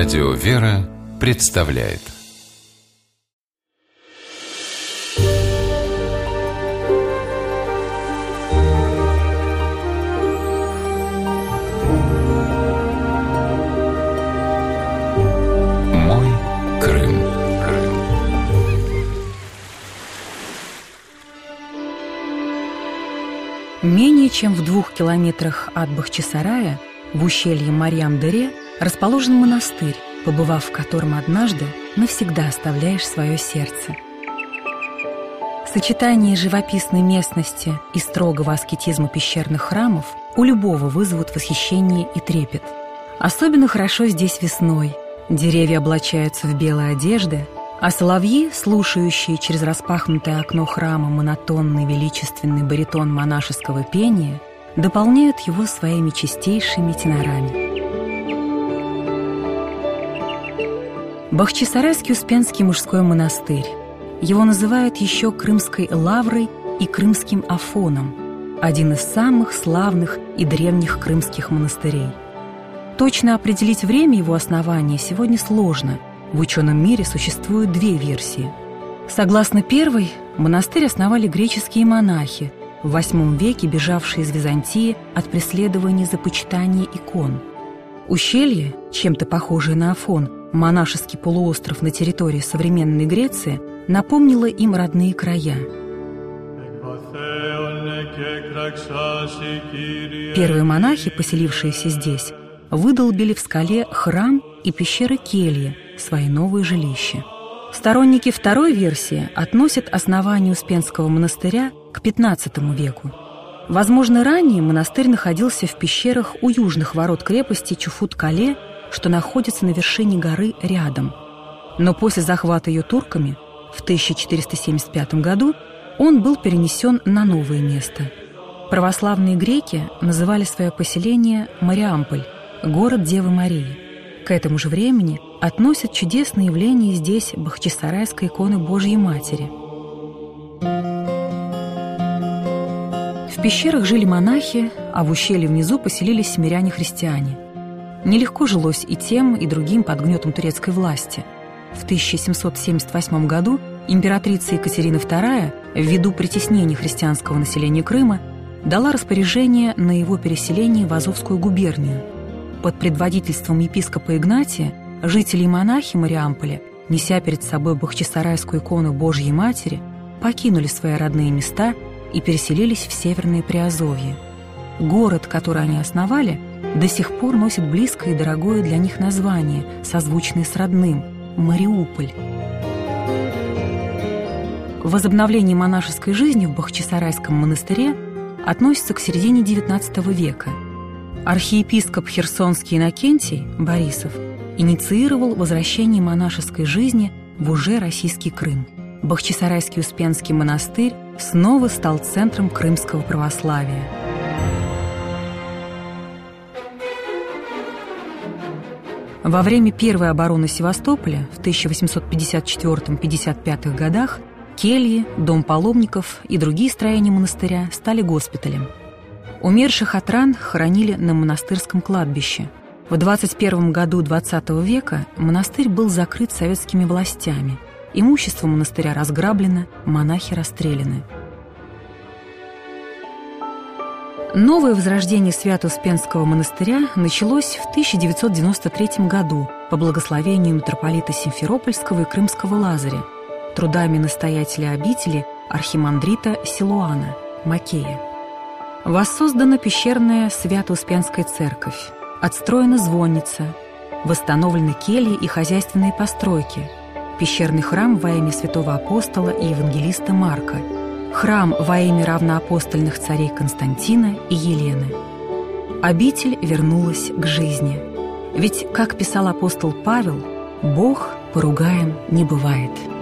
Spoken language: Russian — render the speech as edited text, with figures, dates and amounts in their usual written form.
Радио «Вера» представляет. Мой Крым. Менее чем в 2 километрах от Бахчисарая, в ущелье Марьям-Дере, расположен монастырь, побывав в котором однажды, навсегда оставляешь свое сердце. Сочетание живописной местности и строгого аскетизма пещерных храмов у любого вызовут восхищение и трепет. Особенно хорошо здесь весной. Деревья облачаются в белые одежды, а соловьи, слушающие через распахнутое окно храма монотонный величественный баритон монашеского пения, дополняют его своими чистейшими тенорами. Бахчисарайский Успенский мужской монастырь. Его называют еще Крымской Лаврой и Крымским Афоном, один из самых славных и древних крымских монастырей. Точно определить время его основания сегодня сложно. В ученом мире существуют 2 версии. Согласно первой, монастырь основали греческие монахи, в VIII веке бежавшие из Византии от преследования за почитание икон. Ущелье, чем-то похожее на Афон, монашеский полуостров на территории современной Греции, напомнило им родные края. Первые монахи, поселившиеся здесь, выдолбили в скале храм и пещеры кельи, свои новые жилища. Сторонники второй версии относят основание Успенского монастыря к XV веку. Возможно, ранее монастырь находился в пещерах у южных ворот крепости Чуфут-Кале, что находится на вершине горы рядом. Но после захвата ее турками в 1475 году он был перенесен на новое место. Православные греки называли свое поселение Мариамполь, город Девы Марии. К этому же времени относят чудесное явление здесь Бахчисарайской иконы Божьей Матери. В пещерах жили монахи, а в ущелье внизу поселились миряне-христиане. Нелегко жилось и тем, и другим под гнетом турецкой власти. В 1778 году императрица Екатерина II, ввиду притеснения христианского населения Крыма, дала распоряжение на его переселение в Азовскую губернию. Под предводительством епископа Игнатия жители и монахи Мариамполя, неся перед собой Бахчисарайскую икону Божьей Матери, покинули свои родные места и переселились в Северное Приазовье. Город, который они основали, до сих пор носит близкое и дорогое для них название, созвучное с родным – Мариуполь. Возобновление монашеской жизни в Бахчисарайском монастыре относится к середине XIX века. Архиепископ Херсонский Иннокентий Борисов инициировал возвращение монашеской жизни в уже российский Крым. Бахчисарайский Успенский монастырь снова стал центром крымского православия. Во время первой обороны Севастополя в 1854-55 годах кельи, дом паломников и другие строения монастыря стали госпиталем. Умерших от ран хоронили на монастырском кладбище. В 21 году XX века монастырь был закрыт советскими властями. Имущество монастыря разграблено, монахи расстреляны. Новое возрождение Свято-Успенского монастыря началось в 1993 году по благословению митрополита Симферопольского и Крымского Лазаря, трудами настоятеля обители архимандрита Силуана Макея. Воссоздана пещерная Свято-Успенская церковь, отстроена звонница, восстановлены кельи и хозяйственные постройки, пещерный храм во имя святого апостола и евангелиста Марка, храм во имя равноапостольных царей Константина и Елены. Обитель вернулась к жизни. Ведь, как писал апостол Павел, Бог поругаем не бывает.